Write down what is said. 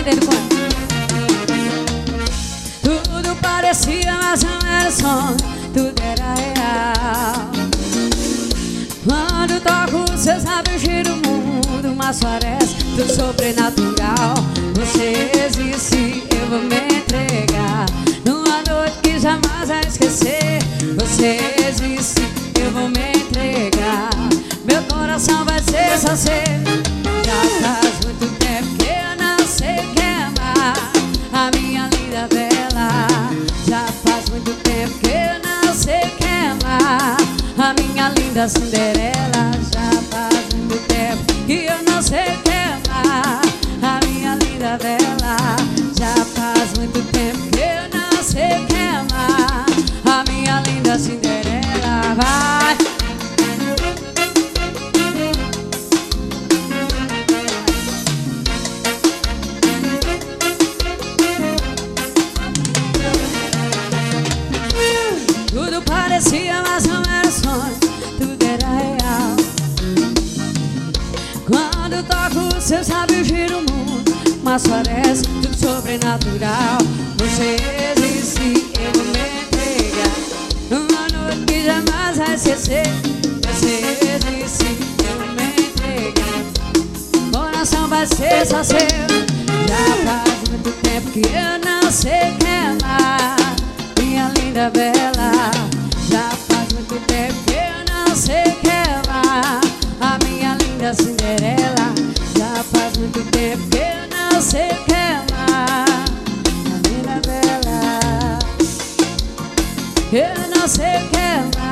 aprendendo com ela. Tudo parecia, mas não era sonho, tudo era real. Quando toco os seus lábios gira o mundo, mas parece tudo sobrenatural. Você existe, eu vou me entregar numa noite que jamais vai esquecer. Você existe, eu vou me entregar. Meu coração vai ser só seu. Já faz muito tempo que eu não sei o que é amar a minha linda bela. Já faz muito tempo que eu não sei o que é amar a minha linda Cinderela. Já faz muito tempo que eu não sei o que é amar a minha linda bela. Já faz muito tempo que eu não sei o que é amar a minha linda Cinderela. Vai! Tudo parecia, mas não era sonho, tudo era real. Quando toco os seus lábios gira o mundo, mas parece tudo sobrenatural. Você existe, eu vou me entregar numa noite que jamais vai esquecer. Você existe, eu vou me entregar. Coração vai ser só seu. Já faz muito tempo que eu não sei o que é amar minha linda bela. Já faz muito tempo que eu não sei o que é amar a minha linda Cinderela. Já faz muito tempo que eu não sei o que é amar a linda bela. Eu não sei o que é amar.